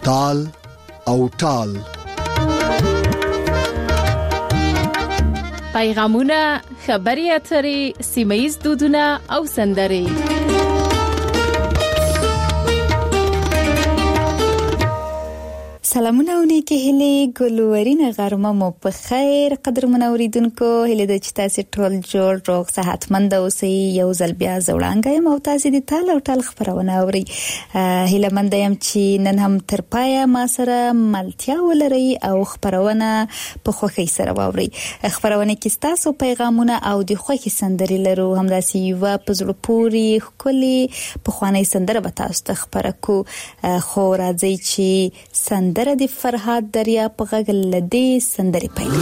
تال او ټال. پیغامونه، خبري اترې، سیمه‌ییز دودونه او سندرې. سلامونه او نیکی هیله ګلورینه غرمه مو په خیر قدر منوریدونکو هیله د چتا سي ټول جوړ روغ صحتمند اوسئ. یو ځل بیا زوړانګه یم او تاسو د تال او ټال خبرونه اوري. هیله مند یم چې نن هم تر پایه ما سره ملتیا ولري او خبرونه په خوښۍ سره واوري. خبرونه کې تاسو پیغامونه او د خوښي سندري لرو، هم د سیوا پزړو پوری خولي په خواني سندره به تاسو ته خبره کو. خو راځي چې سندره د فرهاد دریا په غږ لدی سندري پیل.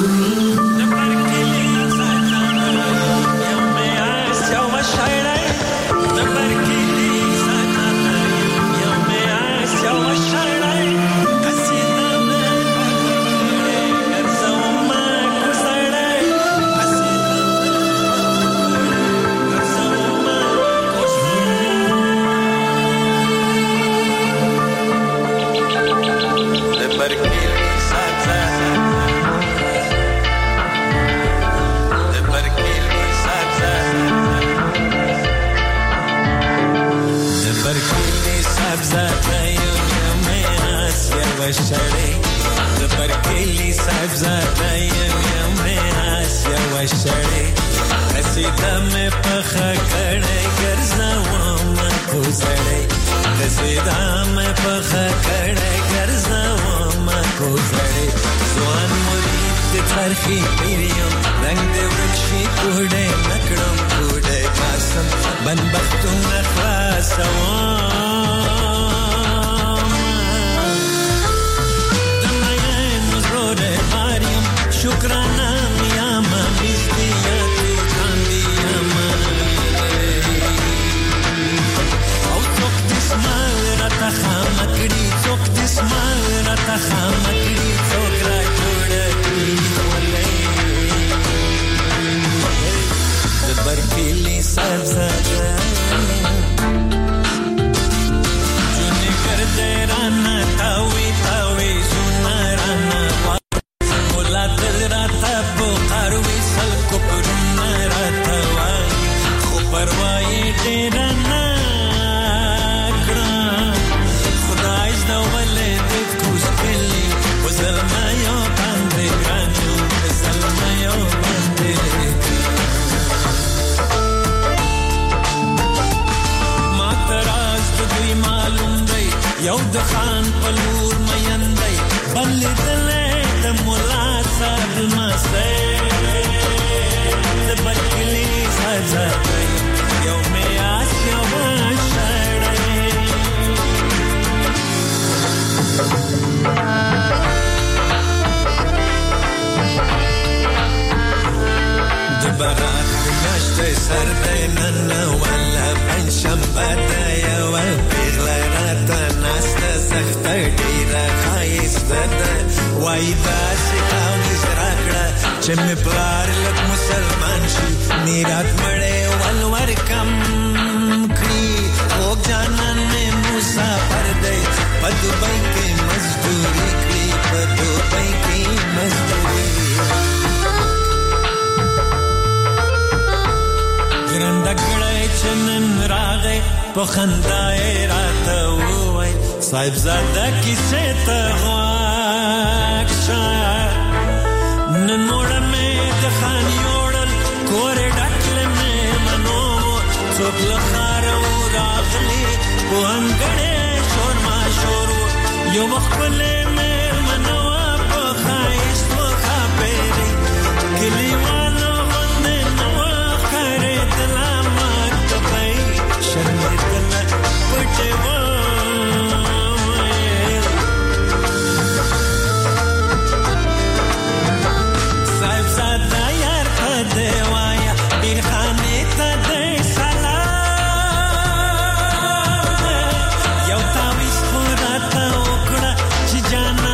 Jana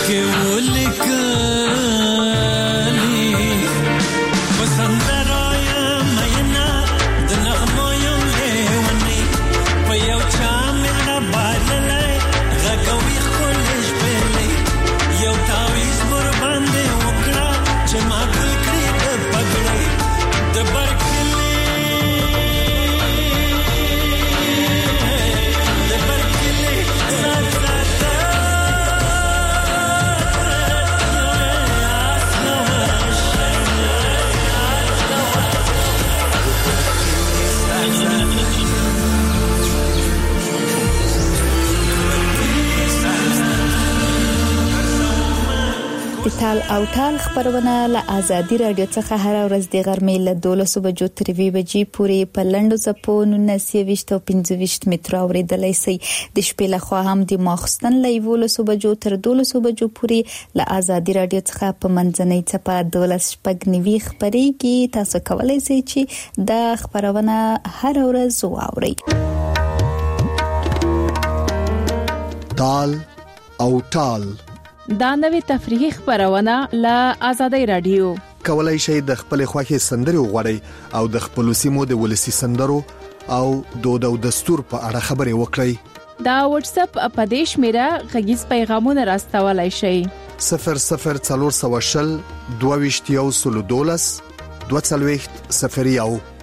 تال او ټال خبرونه له آزادي رادیو څخه هر ورځ د غرمې له 12 بجو تر 2 بجې پورې په لندو زپو 19 او 25 متر اوریدلای شي د شپې له خوا هم د ماخستن له 11 بجو تر 12 بجو پورې له آزادي رادیو څخه په منځنۍ چپه 12 شپږنیوي خبريږي تاسو کولای شئ چې دا خبرونه هر ورځ واورئ. تال او ټال دا نوې تفریحي خبرونه له آزادۍ رادیو. کولای شئ د خپل خوښي سندري وغوړئ او د خپل سیمو د ولسی سندرو او دود او دستور په اړه خبرې وکړئ. دا واتس اپ اپدیش میرا غږیز پیغامونه راستولای شئ. 00420 22 22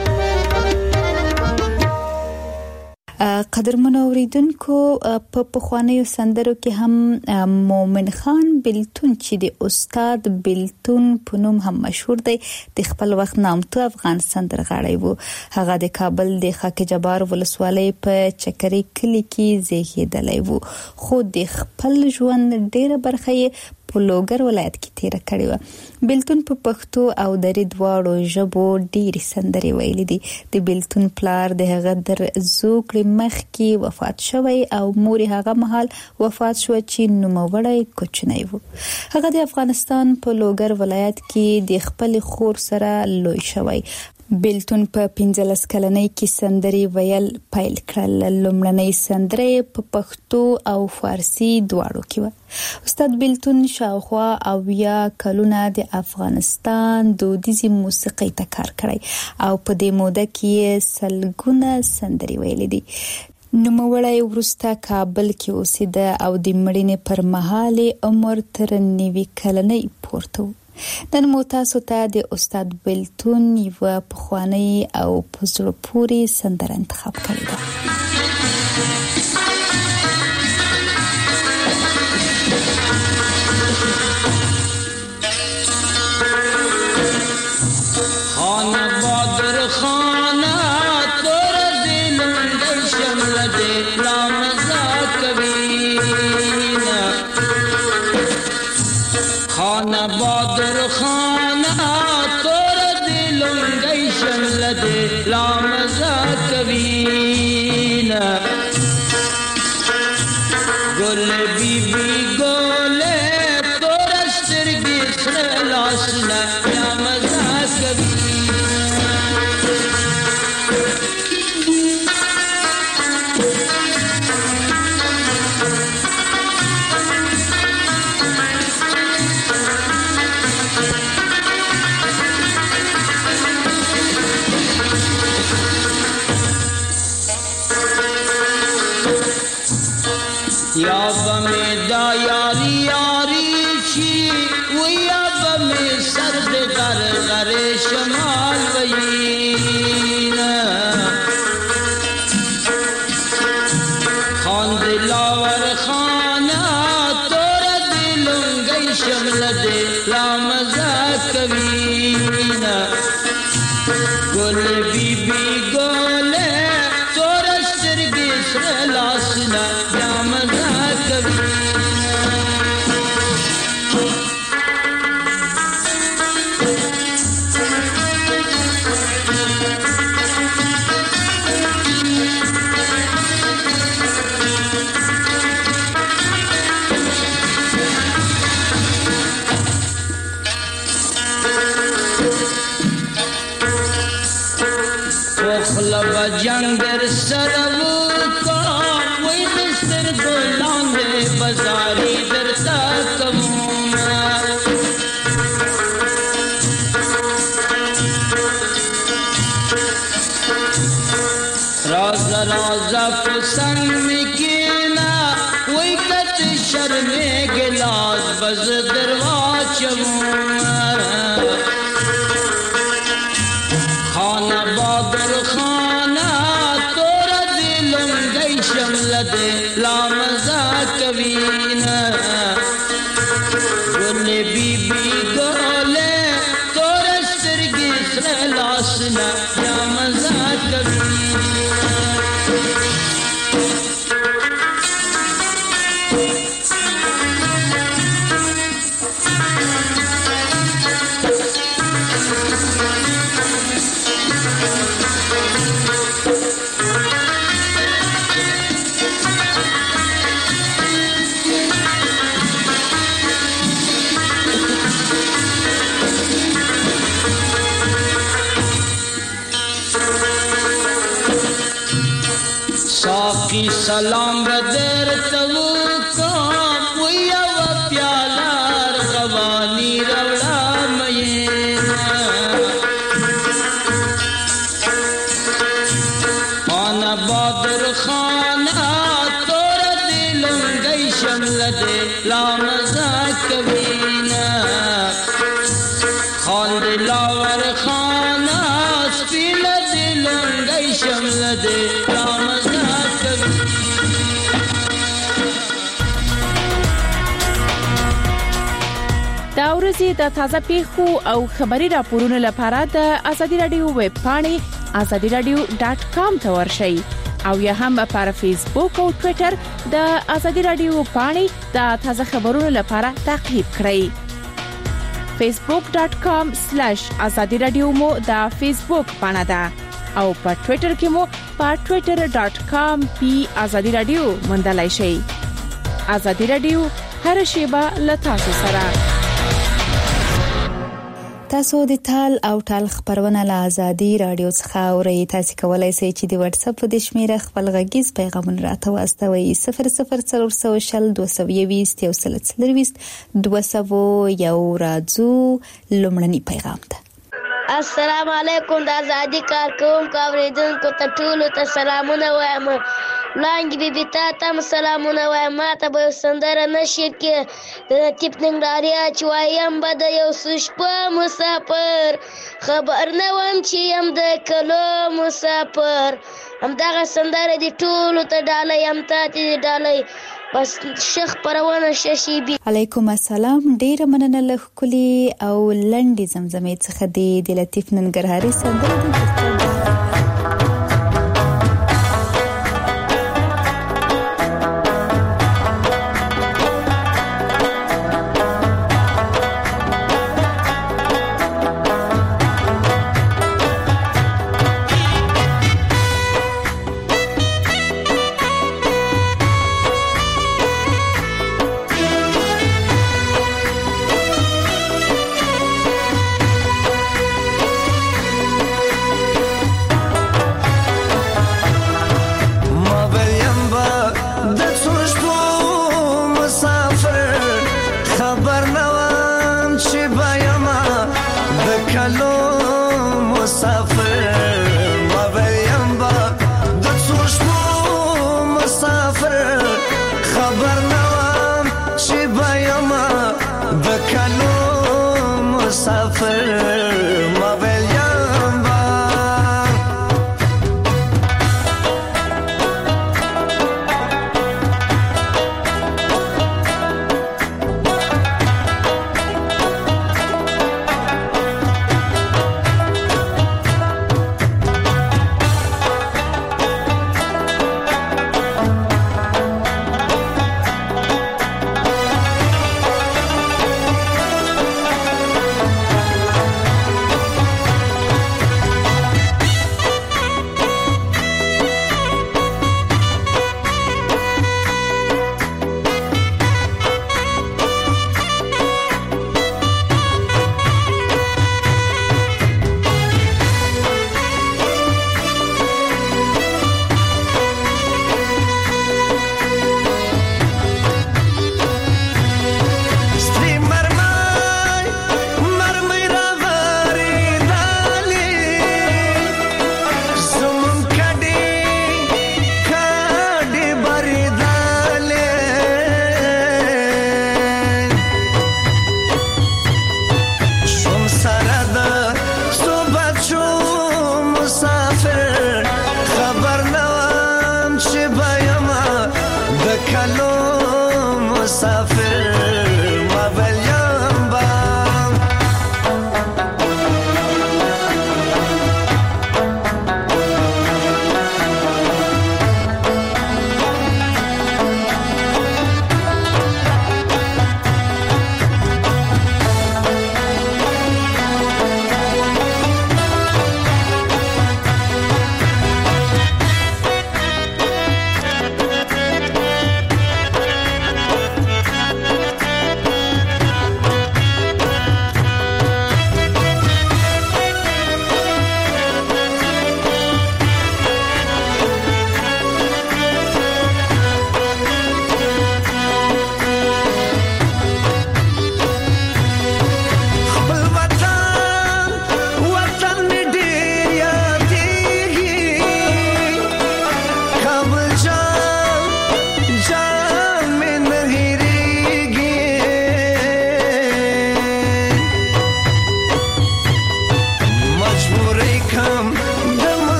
قدرمن اوریدونکو په پخوانیو سندرو کې هم مومن خان بلتون چې د استاد بلتون په نوم هم مشهور دی د خپل وخت نامتو افغان سندرغاړی وو. هغه د کابل د خاک جبار ولسوالۍ په چکري کلی کې زیږیدلی وو خو د خپل ژوند ډیره برخه په لوګر ولایت کې تیر کړی و. بلتون په پښتو او دري دواړو ژبو ډېری سندري ویلي دي. د بلتون پلار د هغه در زوکړې مخ کې وفات شوی او مور هغه مهال وفات شو چې نوموړی کوچنی و. هغه د افغانستان په لوګر ولایت کې د خپل خور سره لوی شوی. بلتون په 15 کلنۍ کې سندري ویل پیل کړل. لومړنۍ سندري په پښتو او فارسی دواړو کې و. استاد بلتون شاوخوا او یا کلونه د افغانستان دودیزي موسیقۍ ته کار کړی او په دې موده کې سلګونه سندري ویلې دي. نوموړی وروسته کابل کې اوسېده او د مړینې پر مهال عمر تر 90 کلنۍ پورته و. نن مو تاسو ته د استاد بلتون یو پخوانی او پزړه پوری سندره انتخاب کړې ده. خان بادر خانه تور دل اندر شمل دل رامزا کبینا خان بادر خانه تور دل اندر شمل دل رامزا کبینا گل بی بی گل تور سترگی سر لاسنا رامزا کبینا یا بمی دا یاری یاری چی و یا بمی سرد غر غر شمال وینا خان دلاور خانا تور دلونگی شمل دلامزا کبینا گل بی بی گل تور سرگی سر لاسنا جنگر سرو کا وی مستر گلان دے بازاری درتا بز درواچم خانه بادر خانه تور دلم گئی شمل دے لا مزا کوینا گلے بی بی گولے تور سرگی سلاسنا یا مزا کوینا साकी सलाम बदर तवु को पुया व प्याला रवानी रवड़ा मयेना आना बदर खाना तोर दिलम गई शमल दे ला मजा कबीना खान दिलावर खाना स्पील दिलम गई शमल दे ला मजा دا ورځې د تازه پیښو او خبري راپورونو لپاره د ازادي رادیو ویب پاڼې azadiradio.com ته ورشئ او یا هم پر فیسبوک او ټوئیټر د ازادي رادیو پاڼې د تازه خبرونو لپاره تعقیب کړئ. facebook.com/azadiradio مو د فیسبوک پاڼه ده او په ټوئیټر کې مو په twitter.com/azadiradio موندلای شئ. ازادي رادیو هر شیبه له تاسو سره. تاسو د تال او ټال خبرونه له ازادي رادیو څخه اورئ. تاسو کولای شئ چې د واتس اپ د شمیره خپل غږیز پیغامونه راته واستوئ 004020 یو راځو لمړني پیغام ته. السلام علیکم د ازادي کارکونکو اوریدونکو ته ټولو ته سلامونه وایم. لانګي بي بي ته سلامونه وایم. ما ته به سندره نشیر کې د لطیف ننګرهاري چې وایم به د یو شپه مسافر خبر نه وم چې يم د کلو مسافر. همدغه سندره دي ټولو ته ډالۍ هم تاته دي ډالۍ بس شیخ پرونه ششيبي. علیکم السلام. ډیر مننه له کلی او لنډي زمزمې څخه دی د لطیف ننګرهاري سندره دي.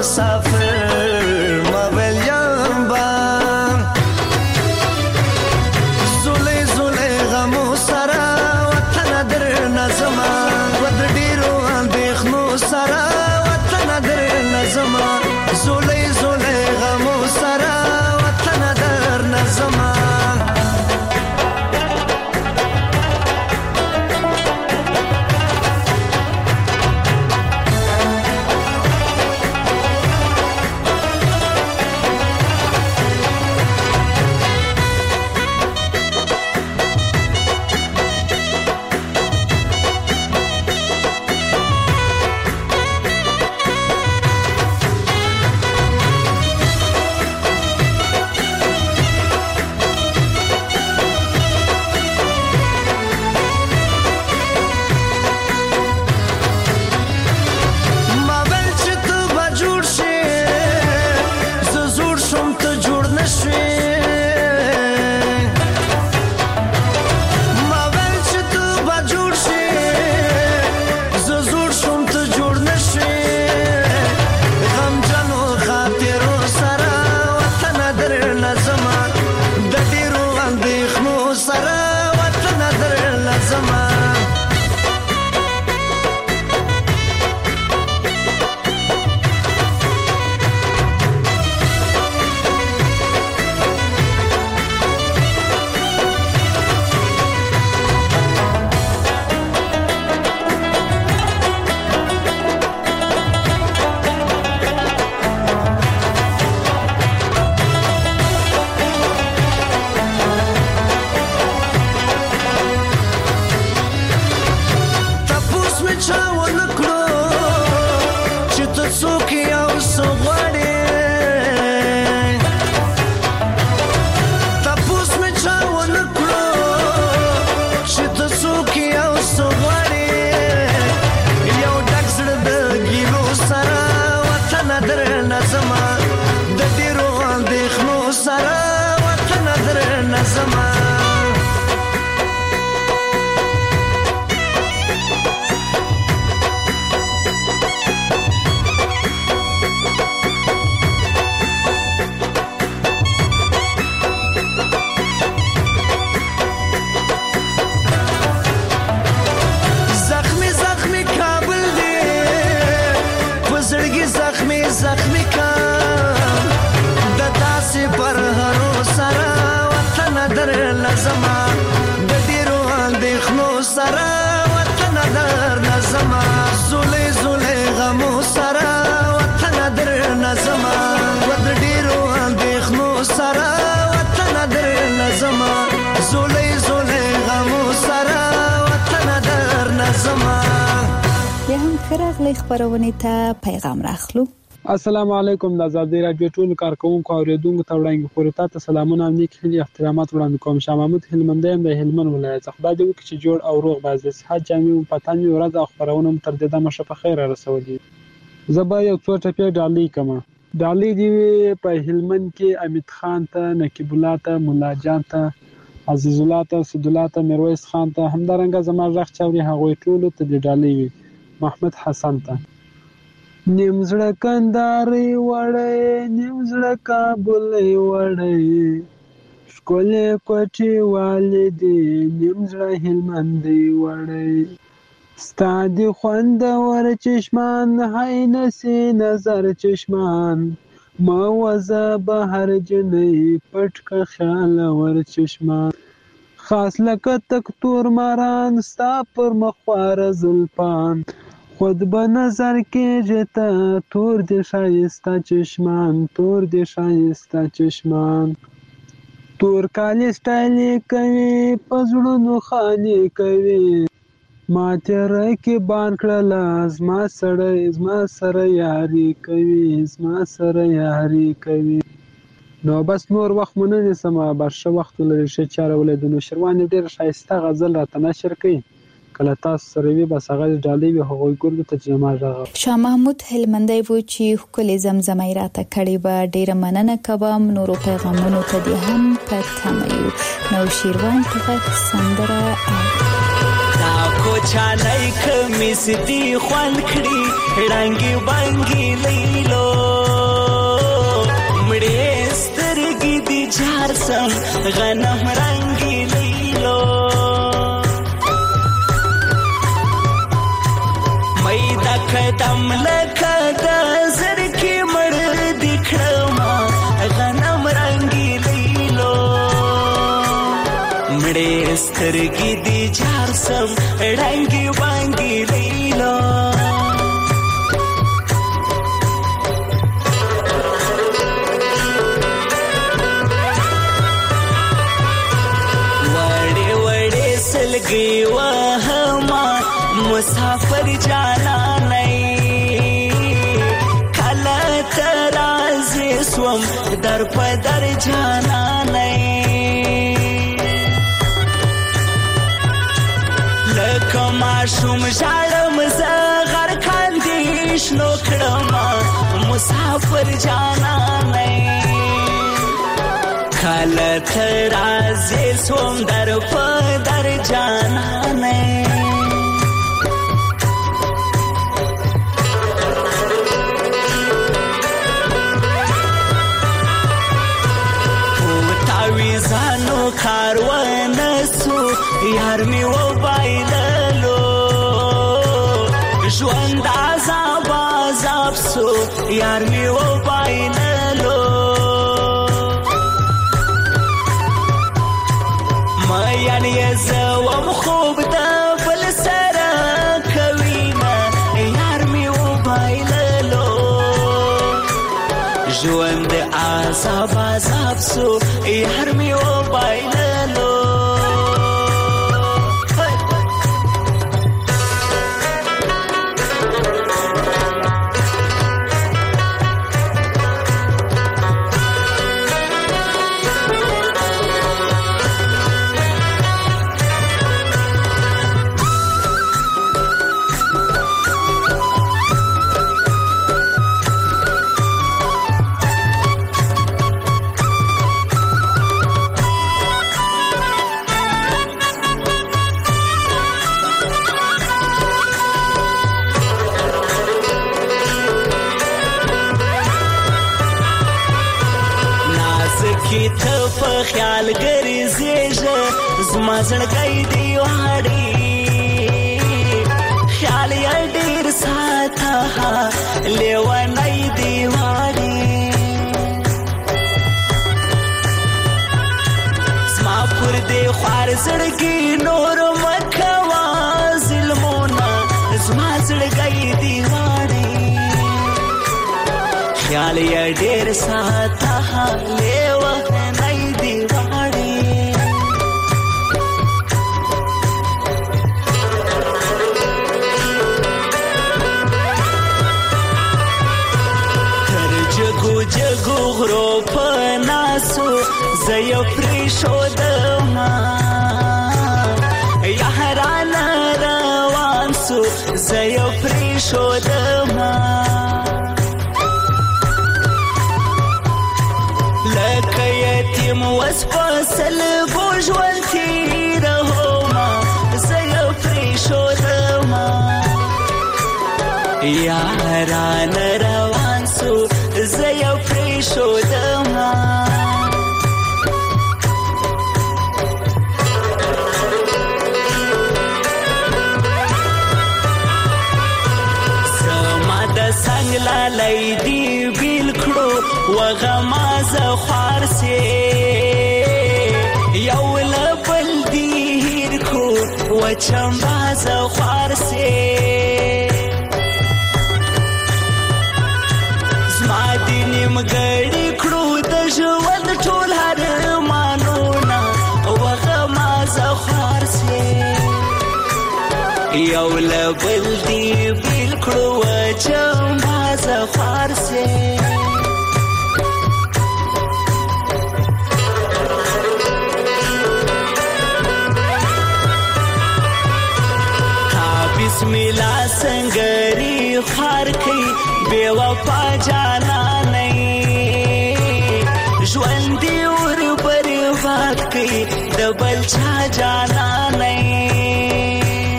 مسافر مویل یم با زولی زولی غمو سرا وطن در نظما ود ډیرو اندېښنو سرا وطن در نظما زولی زولی غمو سرا وطن در نظما راغلی خبرونه ته پیغام راخلو. السلام علیکم. د آزادۍ رادیو ټول کارکونکو او اوریدونکو ته وړاندې خوري ته سلامونه او نیک هیلې احترامات وړاندې کوم. شاه محمود هلمندیم د هلمند ولایت څخه خدای دې وکړي چې جوړ او روغ باز د صحت جامع پتن می ورځ او خبرونه تر دې د مشه په خیر رسولي. زبا یو څو ټپې ډالۍ کما ډالۍ دی په هلمند کې امید خان ته، نقیب الله ته، مولا جان ته، عزیز الله ته، سید الله ته، میرویس خان ته، همدارنګه زما ژغ چوري هغوی ټول ته د ډالۍ وي. محمد حسن ته نیم زړه کنداري وړي، نیم زړه کابل وړي، ښکلې کوټې والدې، نیم زړه هلمند وړي، ستا د خوندور چشمان هی نسي نظر چشمان، ما وزه بهر جنۍ پټ که خیال ور چشمان، خاص لکه تک تور ماران ستا پر مخواره زلفان، خود به نظر کېږي ته تور دې ښایسته چشمان، تور دې ښایسته چشمان، تور کالي سټایل کوي په زړونو خالي کوي، ما تیره کې بان کړله زما سړی زما سره یاري کوي، زما سره یاري کوي. نو بس نور وخت مو نه نیسم، برشه وخت ولري ښه چاره ولید. نو شروان ډېر ښایسته غزل راته نشر کوي، کله تاسو سره وي بس هغه ډالۍ وي هغوی ګورو ته چې ما راغله. شاه محمود هلمندی و چې ښکلې زمزمې راته کړې به ډېره مننه کوم. نورو پیغامونو ته دې هم په تمه یو. نو شیروان په غږ سندره تا کوچانۍ کمیس دې خوند کړي، ړنګې بنګې لیلو چار سم غنم رنگی لیلو میدا قدم لکه د زړګي مړ دي کړما غنم رنگی لیلو مړې سترګې دي چار سم رنگي وانګي لیلو لګي وهما مسافر جانا نه کله ترازه سوم در پدر جانا نه لکه ماشوم ژړم زه غر کاندې شنو کړم مسافر جانا نه کله ترازه سوم در پدر جانانه تاویزانو کاروان سو یار می و بایللو ژوند عذاب عذاب سو یار می و بایللو یعنی زوم خوب د بل سره کوینا یار می و بایللو ژوند عذاب عذاب سو یار می و بایللو خیال ګرځېږه زما زړګی دی واړي خیال یې ډېر ساته لیونی دی واړي زما پر دې خوار زړګي نور مه کوه ظلمونه زما زړګی دی واړي خیال یې ډېر ساته لیونی دی واړي تر جګو جګو غرو په ناسو زه یې پرېښودمه یارانه روان سو زه یې پرېښودمه لکه یتیم وس په سلګو ژوند تېرومه زه یې پرېښودمه یارانه روان سو زه یې پرېښودمه زما د څنګ لالی دي بیل کړو وغمازه خوار سي یو له بل دي هیر کړو وچمبازه خوار سي زما دې نیمګړي کړو د ژوند ټول هرمانونه وغمازه خوار سي یو له بل دي بیل کړو وچمبازه خوار سي بسم الله سنگری خار کی بے وفا جانا نہیں ژوندی اور برباد کی دبل چا جانا نہیں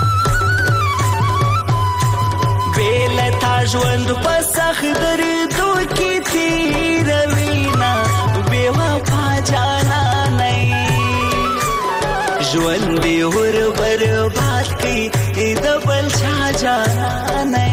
بیلتا ژوند پسخ دردو کی تیروینا بے وفا جانا ژوند ور برباد کی د بل چا جانانه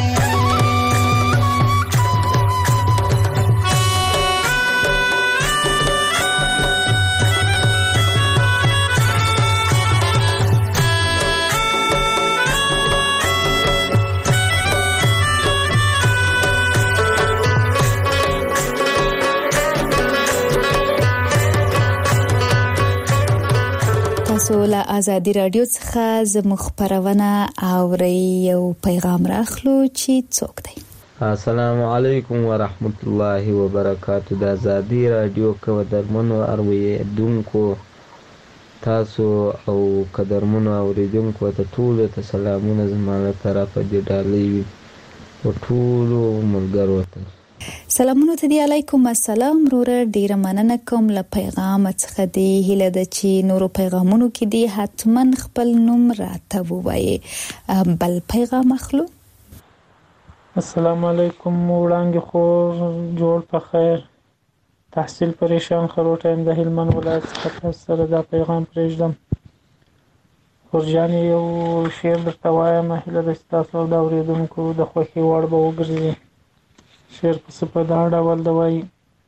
سوله ازادي رادیو څخه زموږ خبرونه اوري یو پیغام راخلو چې څوک دی. السلام علیکم ورحمت الله وبرکاتہ. د ازادي رادیو قدرمنو اوریدونکو تاسو او قدرمنو اوریدونکو ته ټول ته سلامونه زموږ طرفه دی ډالۍ او ټول ملګرو ته سلامونه ته دی. علیکم السلام رور ډیر مننه کوم له پیغام څخه دی. هله د چې نورو پیغامونو کې دی حتما خپل نوم راته ووایي. بل پیغام اخلو. السلام علیکم وړاندې خو جوړ په خیر تحصیل پریشان خروټایم د هلمند ولایت څخه سره دا پیغام پرېږدم. ورجانې یو شعر درته وایم هله د تاسو د اوریدونکو د خوښي وړ به وګرځي. شعر په دا ډول دی وایي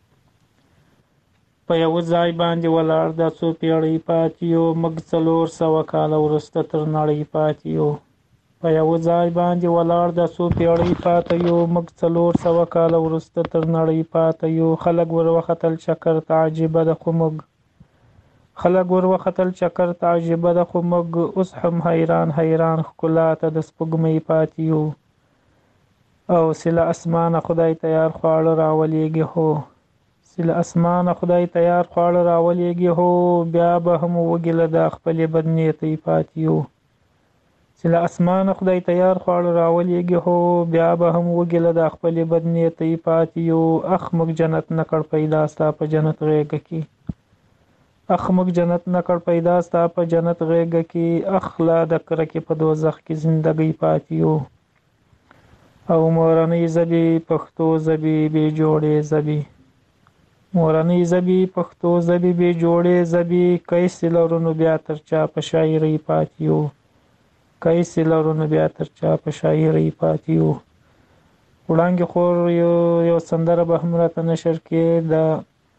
په یو ځای باندې ولاړ دا څو پیړۍ پاتې یو موږ 400 کاله وروسته تر نړۍ پاتې یو. په یو ځای باندې ولاړ دا څو پیړۍ پاتې یو موږ 400 کاله وروسته تر نړۍ پاتې یو. خلک وروختل چکر ته عجیبه ده خو موږ خلک وروختل چکر ته عجیبه ده خو موږ اوس هم حیران حیران ښکلا ته د سپوږمۍ پاتې یو. او سله اسمانه خدای تیار خواړه راولېږي هو سله اسمانه خدای تیار خواړه راولېږي هو بیا به هم وګله د خپلې بدنیتۍ پاتې یو. سله اسمانه خدای تیار خواړه راولېږي هو بیا به هم وګله د خپلې بدنیتۍ پاتې یو. اخ موږ جنت نکړ پیدا ستا په جنت غېږه کې اخ موږ جنت نکړ پیدا ستا په جنت غېږه کې اخ لا د کرکې په دوزخ کې زندګۍ پاتې یو. او مورنۍ زبی پښتو زبی بی جوړې زبی مورنۍ زبی پښتو زبی بی جوړې زبی کیسې لرونو بیا تر چا په شاعرۍ پاتې یو کیسې لرونو بیا تر چا په شاعرۍ پاتې یو. وړاندې خور یو سندره به هم راته نشر کې د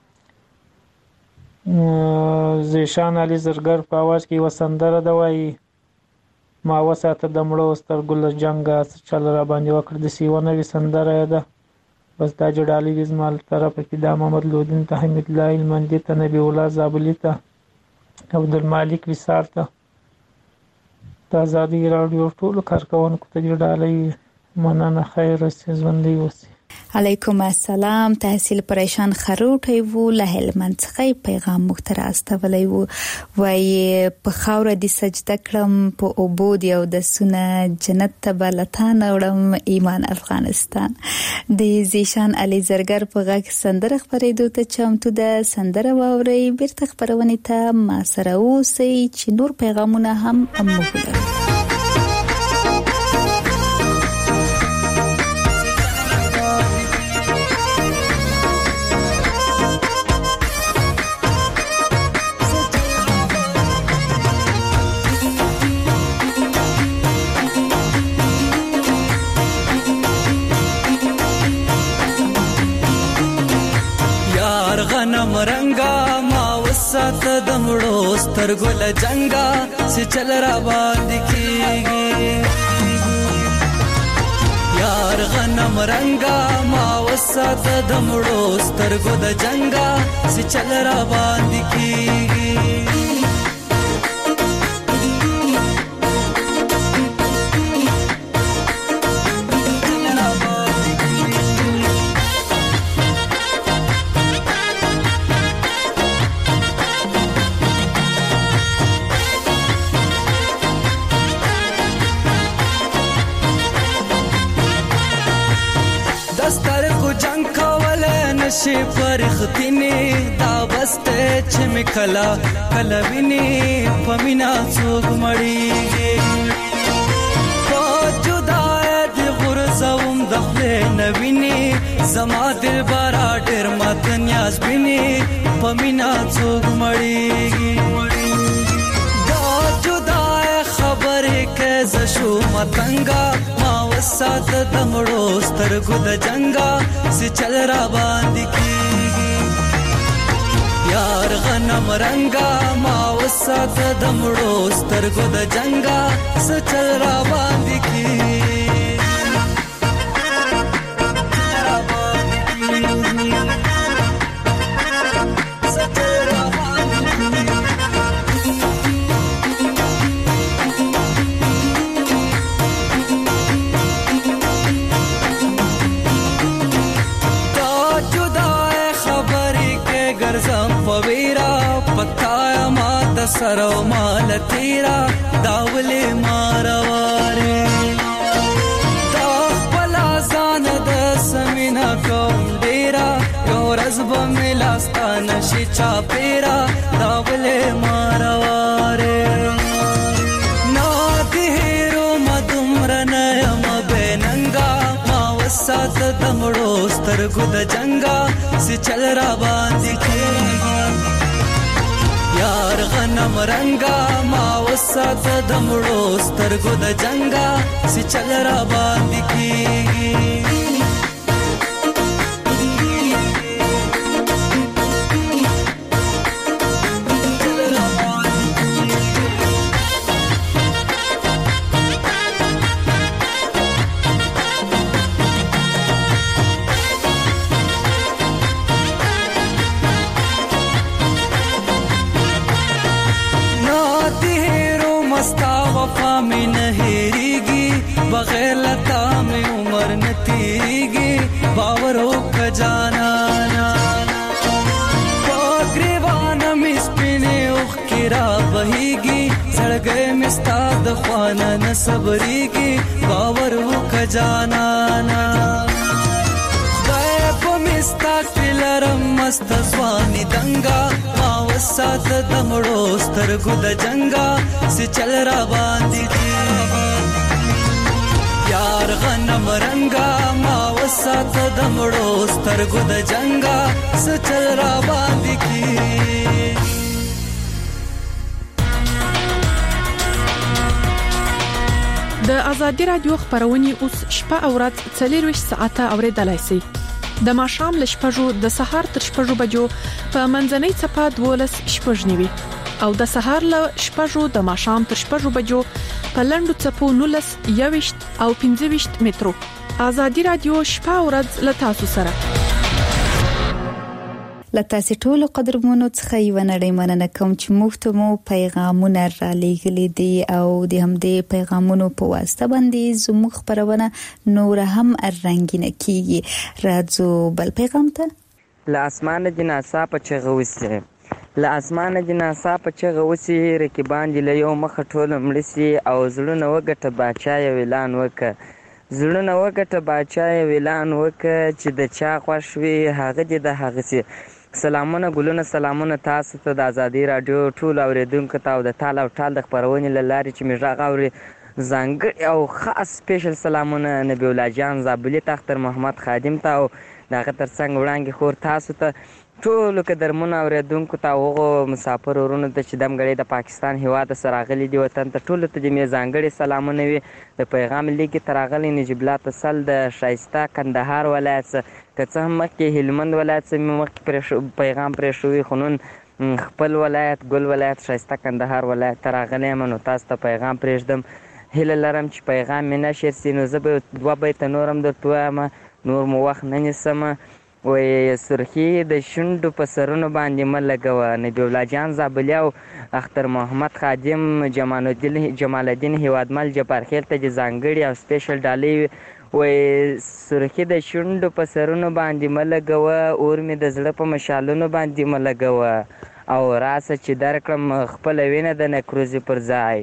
زیشان علي زرګر په اواز کې یوه سندره ده وایي ما وساته د مړو سترګو له جنګه څه چل را باندې وکړ. د 93 سندره ده بس دا جډالي وي زما له طرفه کې دا محمد لودین ته حمید الله هلمندي ته نبی الله زابلي ته عبدالمالک وسار ته د ازادي راډیو ټولو کارکوونکو ته جډالي مننه. خیر اوسئ ژوندي اوسئ. علیکم السلام. تحصیل پریشان خروټی وو له هلمند څخه پیغام مختر استولی وو وای په خاور دي سجده کړم په اوبو دی او د سونه جنت ته بلتان وړم ایمان افغانستان. د زیشان علي زرګر په غږ سندره خبرېدو ته چمتو ده. سندره واوري بیرته خبرونه ته ما سره اوسئ چې نور پیغامونه هم وګورئ. رنگا ما وسات دمړو سترګو له جنگا چې چل را باندې کیږي یار غنم رنگا ما وسات دمړو سترګو د جنگا چې چل را باندې کیږي شي فرختنی دا بسته چې مکلا کلوینی پمینا څوک مړیږي په جدای د غرزوم د خپل نوینی زما دل بارا ډیر مات نیاز بینی پمینا څوک مړیږي دا ز شو متنګا ما وسات د مړو سترګو د جنگا سي چل را باندې کیږي یار غنم رنگا ما وسات د مړو سترګو د جنگا سي چل را باندې کیږي سرو مال تیرا داولی مارواره دا خپلا زان د سمینا کوم ډیرا یو رزب ملاستان شي چا پیرا داولی مارواره نا دیرو مدمر نیم بیننگا ما وسات دمړو سترګو د جنگا سی چل را باندې کیږي یار غنم رنگا ما وسات د مړو سترګو د جنگا سی چل را باندې کیږي بغیر لتا میں عمر نتیگی باورو کا جانا گریوان مسپنے اخ کرا بہیگی سڑ گئے مستاد خوانا نصبریگی باورو کا جانا غیب مستا کلرم مست زوانی دنگا ما وسات دمڑو سترگو د جنگا سی چل را باندی دی یار غنم رنگا ما وسات دمړو سترګو د جنگا سچل را باندې کی د ازادي رادیو خبرونه اوس شپه او ورځ 24 ساعته اوریدلای شئ د ماښام ل شپږو د سهار تر شپږو بجو په منځنۍ صفه 12 شپږنیوي او د سهار ل شپږو د ماښام تر شپږو بجو په لندو چپو 19 21 او 25 مترو ازادي رادیو شپه او ورځ ل تاسو سره لتاسې ټول قدرمنو څخه یو نړۍ مننه کوم چې مفت مو پیغامونه را لېږلي دي او د همدې پیغامونو په واسطه باندې زموږ خبرونه نور هم رنگینه کیږي راځو بل پیغام ته له اسمانه جناسا په چغوسه له اسمانه جناسا په چغوسه رکبان دی له یو مخ ټول ملسي او زړونه وګټه باچای ویلان وک زړونه وګټه باچای ویلان وک چې د چا خوشوي هغه د هغه سي سلامونه ګلونه سلامونه تاسو ته د ازادي رادیو ټول اوریدونکو ته او د ټال د خبرونې لاري چې میږه غوړي ځانګړي او خاص سپیشل سلامونه نبی الله جان زابلی تختر محمد خادم ته او دغه ترڅنګ وړاندې خور تاسو ته ټول قدرمن اوریدونکو ته او مسافر ورونو ته چې دمګړي د پاکستان هیواد سره غلي دی وطن ته ټول ته د می ځانګړي سلامونه وي د پیغام لیکي تراغلي نجیب الله تسل د شایسته کندهار ولایت کڅه مکه هلمند ولایت مکه پیغام پرې شوی خنون خپل ولایت ګل ولایت شایسته کندهار ولایت تراغلي منو تاسو ته پیغام پرېږدم هله لرم چې پیغام مې نشر سینو زه به دوه بیت نورم درته وایم نور مو وخت نه نیسم وې سرخی د شونډو په سرونو باندې ملګوه نبی الله جان زابلی او اختر محمد خادم جمال الدین هیوادمل جبارخیل ته ځانګړي او سپیشل ډالۍ وې سرخی د شونډو په سرونو باندې ملګوه اور مې د زړه په مشالونو باندې ملګوه او راسه چې درکړم خپل وینه د نکروزي پر ځای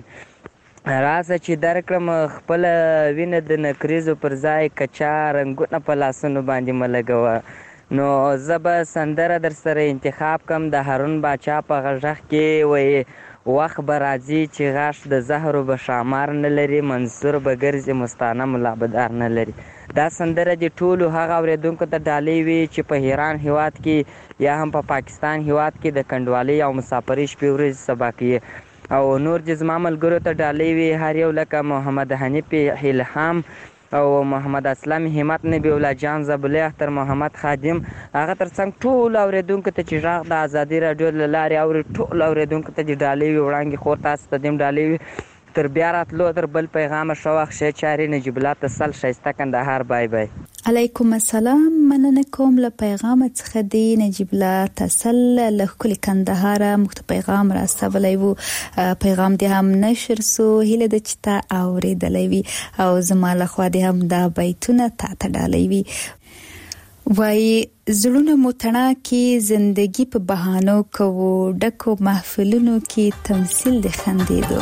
راسه چې درکړم خپل وینه د نکریزو پر ځای کچا رنگونه په لاسونو باندې ملګوه نو زه به سندره در سره انتخاب کم د هارون باچا په غږ کې وایي وخت به راځي چې غاښ د زهرو به شامار نه لري منصور به ګرځي مستانه ملابدار نه لري دا سندره د ټولو هغه اورېدونکو ته ډالۍ وي چې په ایران هیواد کې یا هم په پاکستان هیواد کې د کنډوالۍ او مسافرۍ شپې ورځې سبا کوي او نور چې زما ملګرو ته ډالۍ وي هر یو لکه محمد حنیف الهام او محمد اسلم همت نبی الله جان زبلی اختر محمد خادم هغه ترڅنګ ټول اوریدونکو ته چې غږ د ازادي رادیو له لارې اوري ټول اوریدونکو ته چې ډالۍ وي وړاندې خور تاسو ته دیم ډالۍ وي تر بیا راتلو تر بل پیغام ښه وخت ښې چارې نجیب الله تسل ښایسته کندهار بای بای علیکم السلام مننه کوم له پیغام څخه دی نجیب الله تسل له کلی کندهار مخته پیغام راستولی وو پیغام دې هم نشر سو هله د چتا اوریدلې وی او زما له خوا دې هم دا بیتونه تا ته ډالۍ وی وای زړونه متنا کې زندگی په بهانو کوو ډکو محفلونو کې تمثيل د خندېدو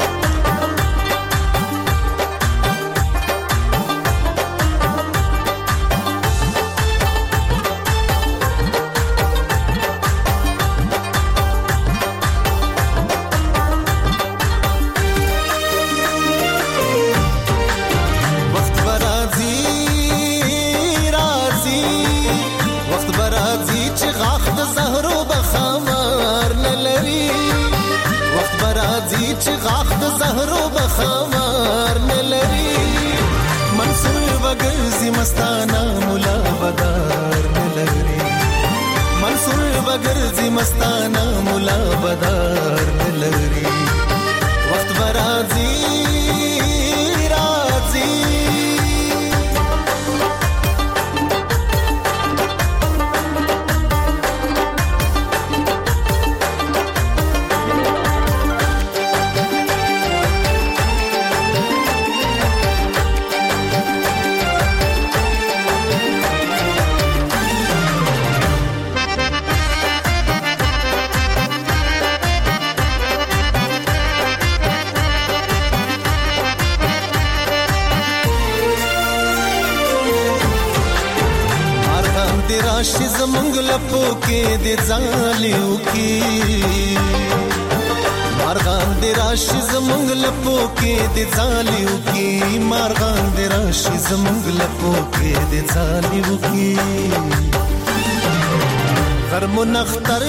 مستانه مولا بدار نلري منصور بغرزي مستانه مولا بدار نلري وخت برازي رازي راشي زمونږ لپو کې د ځالیو کې مارغان د راشي زمونږ لپو کې د ځالیو کې مارغان د راشي زمونږ لپو کې د ځالیو کې غرمو نختر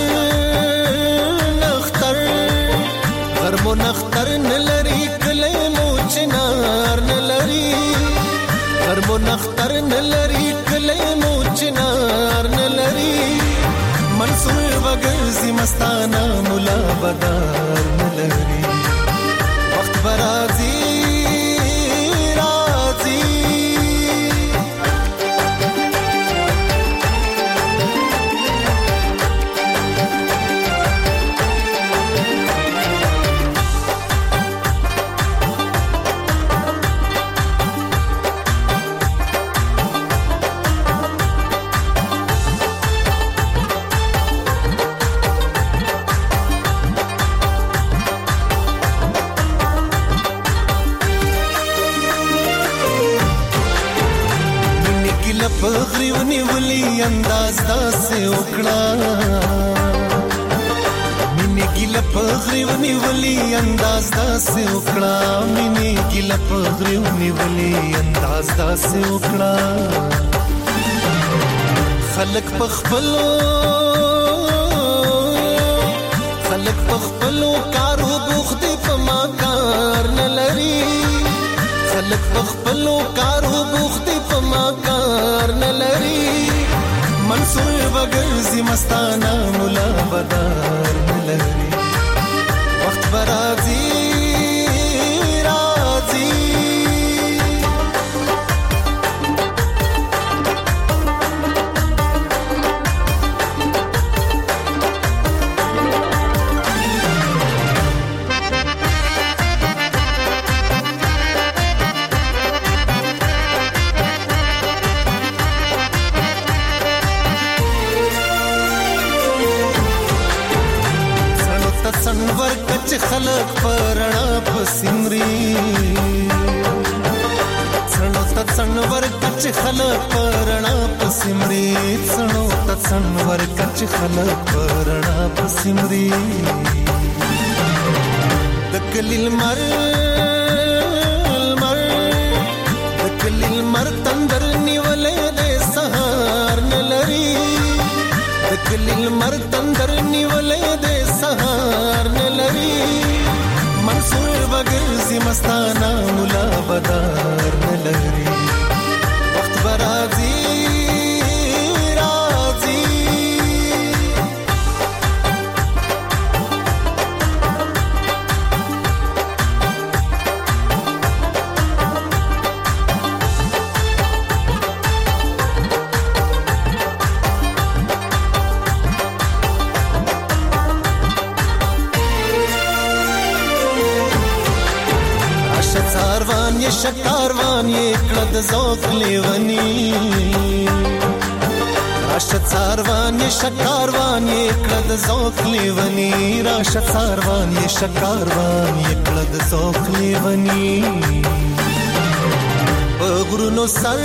نختر غرمو نختر نلري کله مو چنار نلري غرمو نختر نلري کله مو چنار نلري منصور وګرځي مستانه مولا بدار نلري وخت برازي رازي پغریونی ولی انداز داسې وکړه مینه ګل پغریونی ولی انداز داسې وکړه مینه ګل پغریونی ولی انداز داسې وکړه خلق پخپلو کارو بوخت په ما کار نه لري خلق پخپلو کارو بوخت په ما کار نه لري منصور وګرځي مستانه مولا بدار نه لري وخت برازي رازي سنور کچ خلق پرنا پسمري سنو ت سنور کچ خلق پرنا پسمري سنو ت سنور کچ خلق پرنا پسمري دکلیل مر تندر نیولې د سهار نلري دکلیل مر تندر نیولې د سهار نلري ګرځي مستانه مولا بدار نه لري وخت برازي شکاروان یې کړه د ذوق لیونی راشه څاروان یې شکاروان یې کړه د ذوق لیونی راشه څاروان یې شکاروان یې کړه د ذوق لیونی په غرونو سر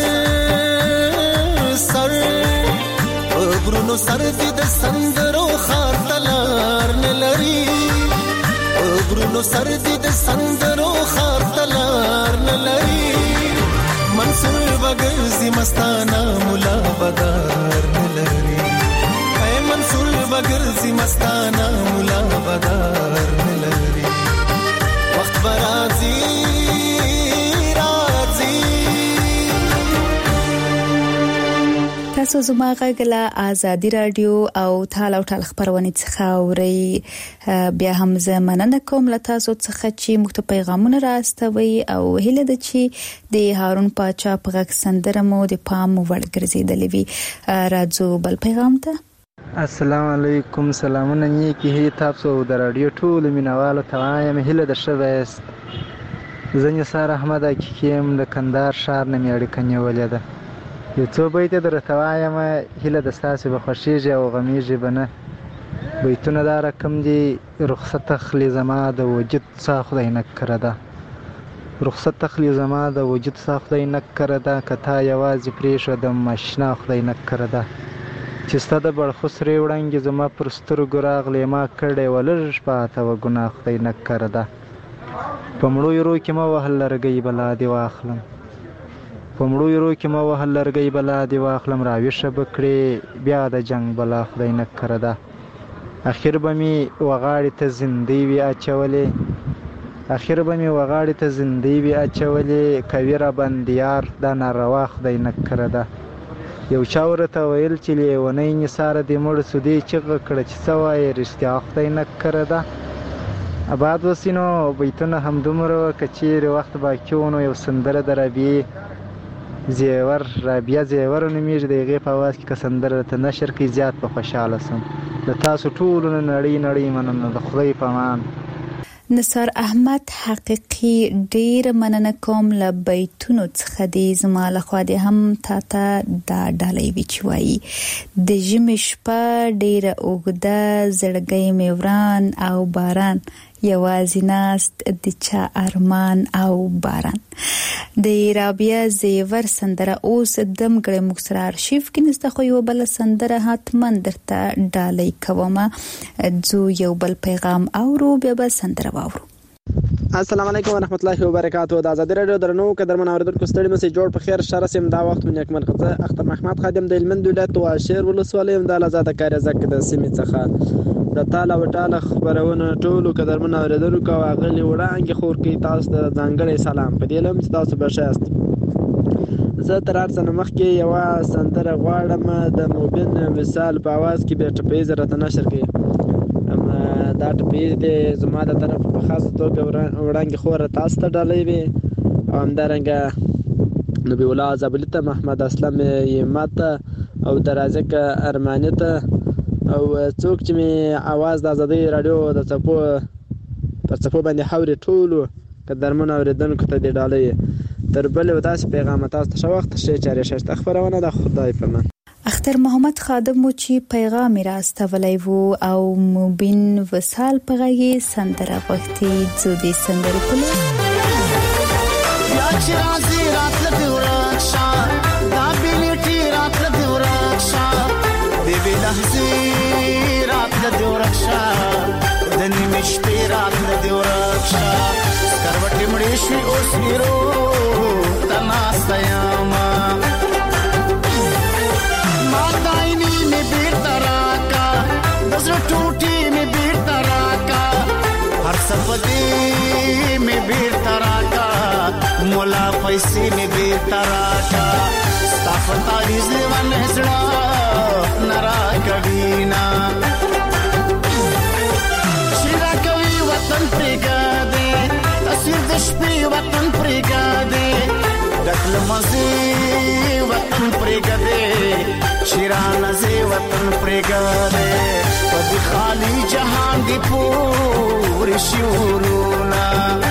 په غرونو سر دې د سندرو خار تلار نه لري غرونو سر دې د سندرو خار تلار نه لري منصور بغرزي مستانه مولا بدار نه لري اے منصور بغرزي مستانه مولا بدار نه لري وخت برازي تاسو زما غږلا آزادی رادیو او ټال خبرونه څخه اوري بیا هم زه مننه کوم له تاسو څخه چې موږ ته پیغامونه راستوي او هله د چې د هارون پاچا په غږ سندره مو د پام وړ ګرځیدلې وي راځو بل پیغام ته السلام علیکم سلامونه نیکی هی تاسو د رادیو ټول مینوالو ته وایم هله د شبست زنه سره احمد کیم د کندهار شهر نه میړی کنیولې ده یو څو بیت درته وایم هله د ستاسو به خوشیږي او غمیږي بنه بیتونه دا رقم دي رخصت تخلی زما د وجود ساخدای نکره ده رخصت تخلی زما د وجود ساخدای نکره ده کتا یوازې پریښو د ماشنا خدای نکره ده چې ستاده بل خسرې وړانګې زما پر سترګو راغلې ما کړې ولر پاته و ګناه خدای نکره ده په مړو یرو کې ما وهل لرګي بلا دی واخلم په مړو یرو کې ما وهل لرګي بلا دی واخلم راويشه بکړې بیا د جنگ بلا خدای نکره ده اخر به می وغاړې ته زندې وی اچولې اخر به می وغاړې ته زندې وی اچولې کویره بندیار د ناروا خدای نکره ده یو چا ورته ویل چې لیونی نثاره دې مړ سودی چغه کړه چې سوای رښتیا خدای نکره ده آباد وسینو بیتونه هم دومره کچیر وخت باکیونو یو سندره دربی زیور رابیا زیور نمیږي دغه په आवाज کې سندره ته نشر کې زیات په خوشاله سم د تاسو ټول نړۍ مننه د خدای په امان نصار احمد حقیقي ډیر مننه کوم ل بیتونو څخه دې زما له خوا دې هم تا دا ډالۍ وچوي د ژمې شپه ډیر اوږده زړګي میوران او باران یوازې ناست د چا ارمان او باران د رابیا زیور سندره اوس دم ګړې مکسر ارشیف کې نسته خو یو بل سندره حتما درته ډالۍ کوم زو یو بل پیغام اورو بیا به سندره واورو السلام علیکم ورحمت الله وبرکاته د آزادی رادیو درنو قدرمن اوریدونکو ستړي مسي جوړ په خیر شر سم دا وخت من یکمن خزه اختر محمد خادم د هلمند ولایت او شهر ولسوالۍ د آزاد کار زک د سیمې څخه د تعالی و تعالی خبرونه ټولو قدرمن اوریدونکو واغلی وړاندې خور کې تاسو ته ځانګړی سلام په دې لم تاسو بشاست زه تر ارڅ مخ کې یو سندره غواړم د موبین مثال په आवाज کې به ټپې زره نشر کې دا ټپې د زما د طرف په خاصه توګه وړاندې خور تاسو ته ډالۍ وي او همدارنګه نبی الله زبلته محمد اسلام یماته او درازک ارمانته او څوک چې می आवाज د آزادی رادیو د چپو پر چپو باندې حوري ټولو قدرمن اوریدونکو ته دی ډالۍ تر بل وداس پیغام تاسو ته وخت شي چاري شته خبرونه د خدای په امان اختر محمد خادم مو چې پیغام راستولای وو او مبین وصال پغې سندره وختي زودي سندره کولو یا چې راځي راتل دی ورښا دا بلیټي راتل دی ورښا دی لحظه راتل دی ورښا د نیمه شپې راتل دی ورښا کروټې مړې شي اوس میرو تناستیاما टूटी में बीर तरा का हर सपदी में बीर तरा پیسې مې بیرته راکړه ستا په تعویز لیونی زړه نه راکوینه چې راکوي وطن پرېږدې تصویر د شپې وطن پرېږدې ډک له مزې وطن پرېږدې چې رانځې وطن پرېږدې په دې خالي جهان دې پورې شورونه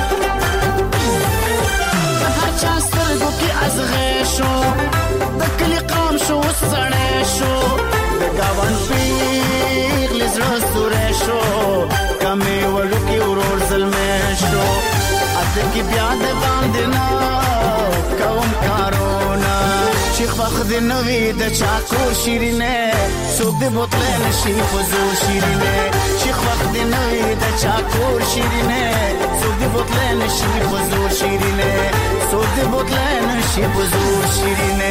د هر چا سترګو کې ازغی شو د کلي قام شو سړی شو د ګاونډ پیغلې زړه سوری شو کمې وړوکې ورور زلمی شو اته کې بیا د باندې نه کوم کارونه چې خوښ دې نه وي د چا کور شیرینې څوک دې بوتلی نشي په زور شیرینې چې خوښ دې نه وي د چا کور شیرینې څوک دې بوتلی نشي په زور شیرینې څوک دې بوتلی نشي په زور شیرینې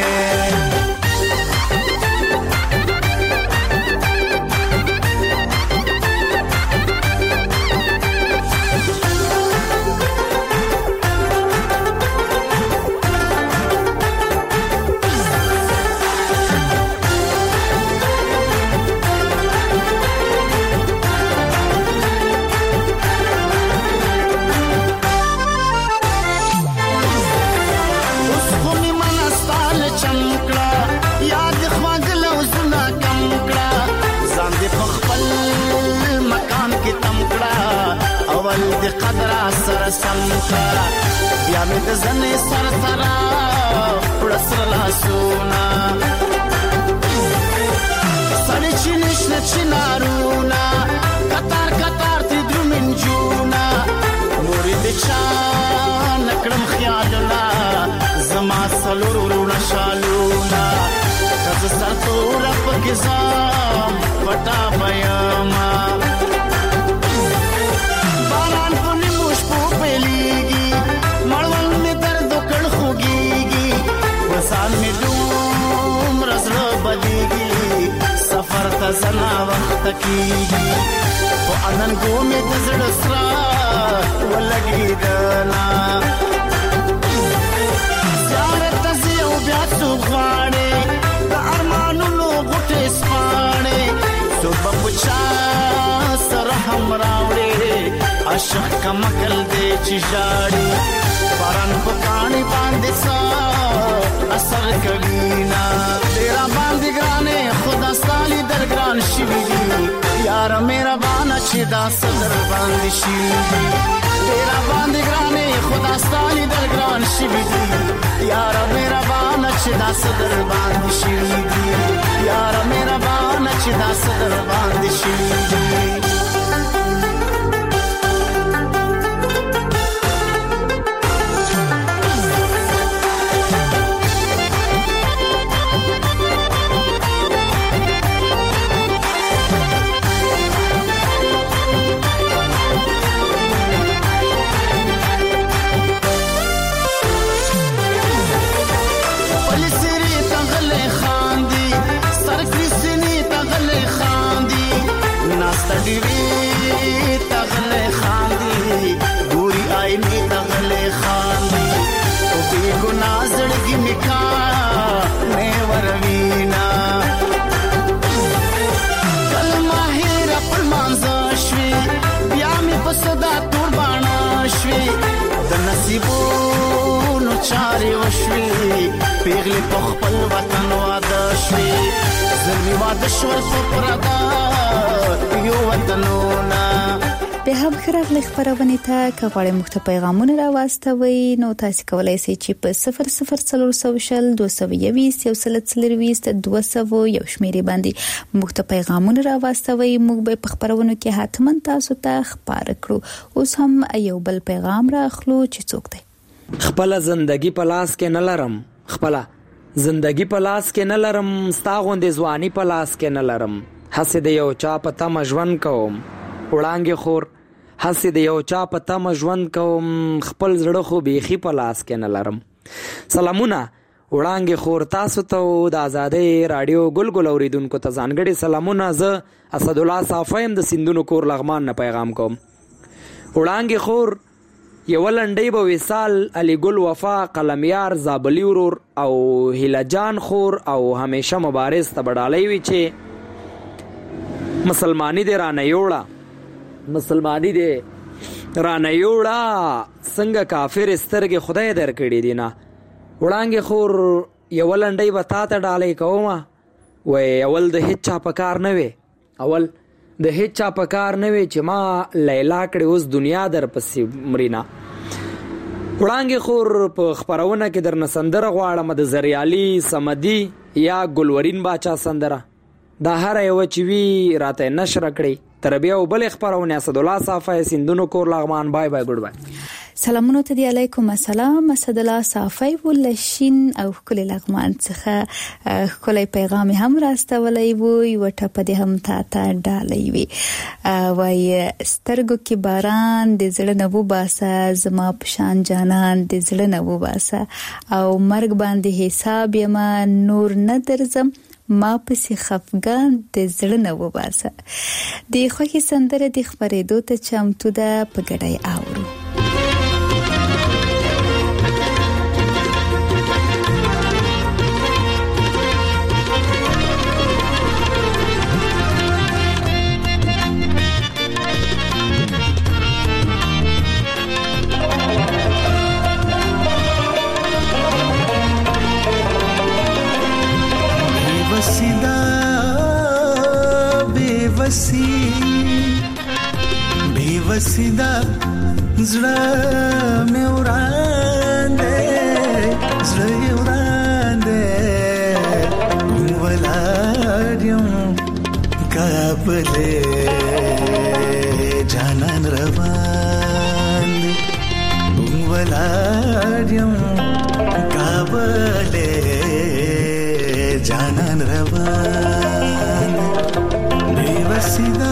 د قدر سره سم کړه بیا مې د زنې سر سره وړه سره لاسونه سړی چې نشته چنارونه کتار کتار ترې درومې نجونه مورې د چا نه کړم خیالونه زما څلور وروڼه شالونه که زه سرتوره پکې ځم پټه به یمه سال می دومره زړه بدېږي سفر ته زنا وخت کېږي خو اننګو مې د زړه سره ولګېدله زیارت ته ځې او بیا څوک غواړې د ارمانونو غوټې سپاړې څوک به په چا سره هم راوړې عاشق کمکل دی چې ژاړي باران په کاڼي باندې سا اثر کوینا تیرا باندې ګرانې خدا ستالي در ګران شوي دي یار مهربانه چې دا صدر باندې شوي دي تیرا باندې ګرانې خدا ستالي در ګران شوي دي یار مهربانه چې دا صدر باندې شوي دي یار مهربانه چې دا صدر باندې شوي دي تغلی تغلی خاندی گوری آئینی تغلی خاندی تو بی گناہ زڑگی مکا نیوروینا کل ماہیر اپل مانزشوی بیامی پسدا توربانا شوی د نصیبونو چاری وشوی پیغلی پخپل وطن واده شوی زلمی واده شول پردا یو وطنونه به هم خراغلی خبرونه ته که غواړئ موږ ته پیغامونه راواستوئ نو تاسو کولای شئ چې په 0040 220 200 یو شمیرې باندې موږ ته پیغامونه راواستوئ موږ به په خبرونو کې حتما تاسو ته خبر کړو اوس هم یو بل پیغام راخلو چې څوک دی خپل زندگی په لاس کې نه لرم خپل زندگی په لاس کې نه لرم ستا غوندې ځواني په لاس کې نه لرم هسې د یو چا په تمه ژوند کوم وړانګې خور هسې د یو چا په تمه ژوند کوم خپل زړه خو بیخي په لاس کې نه لرم سلامونه وړانګې خور تاسو ته د آزادۍ رادیو ګلګل اوریدونکو ته ځانګړي سلامونه زه اسد الله صافی د سیندونو کور لغمان نه پیغام کوم وړانګې خور یوه لنډۍ به وصال علي ګل وفا قلمیار زابلي ورور او هیله جان خور او همیشه مبارز ته بډالۍ وي چې مسلمانی دې رانه یوړه څنګه کافر سترګې خدای درکړي دي نه. وړانګې خور یوه لنډۍ به تا ته ډالۍ کومه وای اول د هیڅ چا په کار نه وي چې ما لیلا کړې اوس دنیا در پسې مرینا. وړانګې خور په خپرونه کې درنه سندره غواړم د زریالي سمدي یا ګلورین باچا سندره دا هر یو چې وی راته نشر کړی. تر بیا بل خبرونه اسدالله صافی سندونو کور لغمان. بای بای ګډ بای. سلامونه ته دی علیکم السلام. اسدالله صافی ولشین او کلی لغمان څخه کلی پیغام هم راستولای وي وټه په دې هم تا ډالۍ وي وای سترګو کې باران د زړه نه وباسه زما پشان جانان د زړه نه وباسه او مرګ باندې حساب یما نور نه درځم ما پسې خفګان د زړه نه وباسه. د خوږې سندره د خبرېدو ته چمتو ده په ګډه اورو. बेवसीदा زړه مې وراندې ولادم کابلې جانان روان ولادم کابلې جانان روان बेवसीदा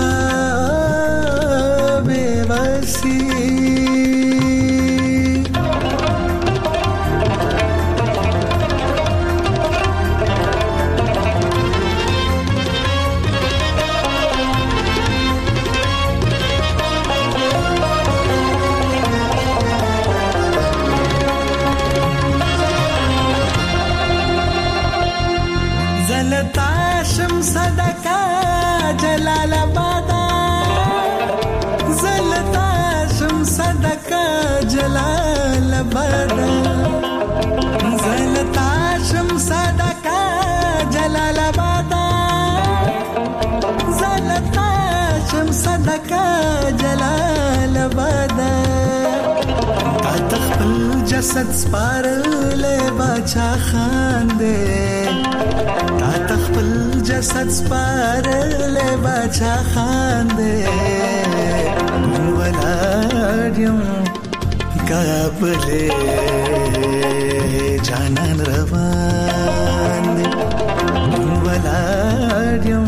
جسد سپارلې باچا خان دې تا تخپل جسد سپارلې باچا خان دې ولادم کابلې جانان روان دې ولادم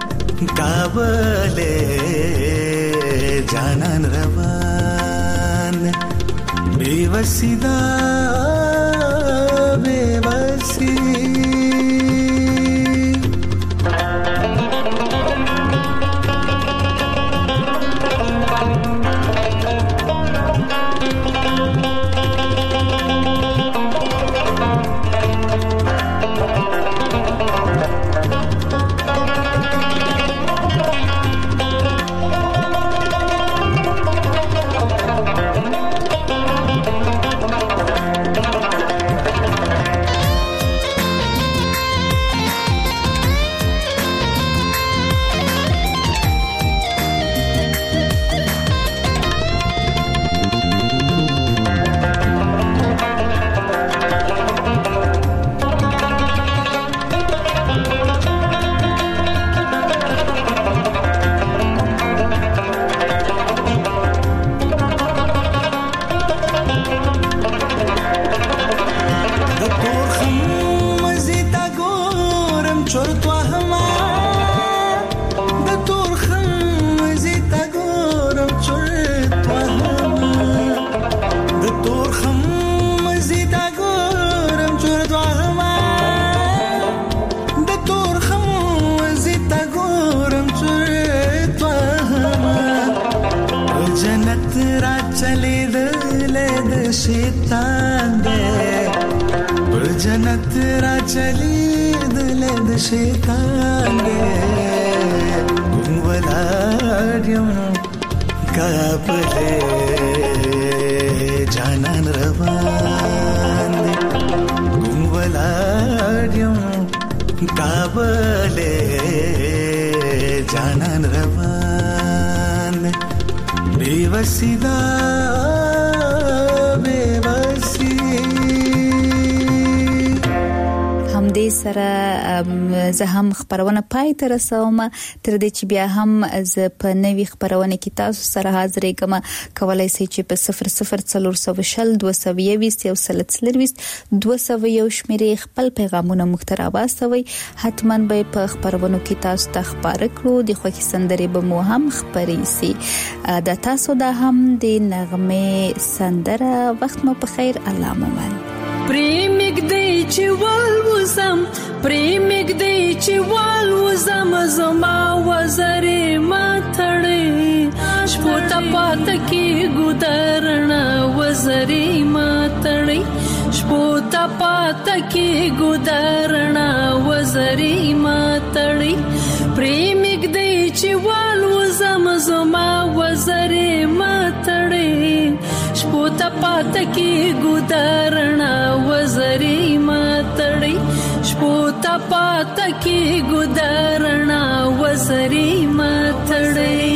کابلې جانان روان دې बेवसीदा बेवसी چلی دلد شیطان دے ولادیم کابلے جانان روان دے ولادیم کابلے جانان روان دے بیوسی دا بیوسی همدې سره زه هم خبرونه پای ته رسوم تر دې چې بیا هم زه په نوې خبرونه کې تاسو سره حاضر یم کولای شئ چې په 004022 شمیرې خپل پیغامونه مختار واستوي حتما به په خبرونو کې تاسو ته خبر کړو د خوښي سندرې به مو هم خبرې سي د تاسو د هم د نغمه سندره وخت مو په خیر الله مومن پریمګ دی چې والوزم پریمګ دی چې والوزم زما وزرې ماتړې شپو ته پات کې ګودرنا وزرې ماتړې شپو ته پات کې ګودرنا وزرې ماتړې پریمګ دی چې والوزم زما وزرې ماتړې شپو ته پات کې ګودرنا وزرې ماتړې شپو ته پات کې ګودرنا وزرې ماتړې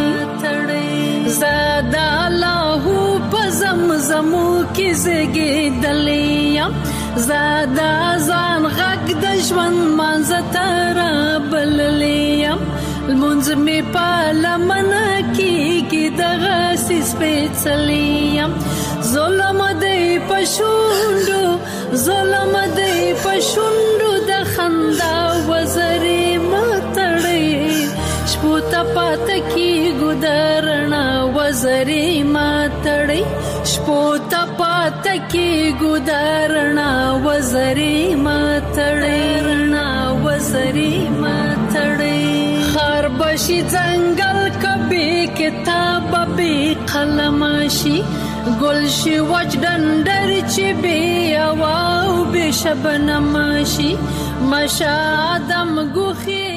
زادا الله په زمزمو کې زګې دلیم زادا ځان غږ د ژوند منځتر بللیم المنځ می پالمنه کې دغه سپېڅلیم ظلم دی پښوندو ظلم دی پښوندو د خندا وزرې ماتړې شپو ته پات کې ګودرنا وزرې ماتړې شپو ته پات کې ګودرنا وزرې ماتړې رڼا وزرې ماتړې خربشي ځنګل کبي کتاب به قلمشي گلشی وجدندر چی بی اواو بی شبنمشی مشادم گوخی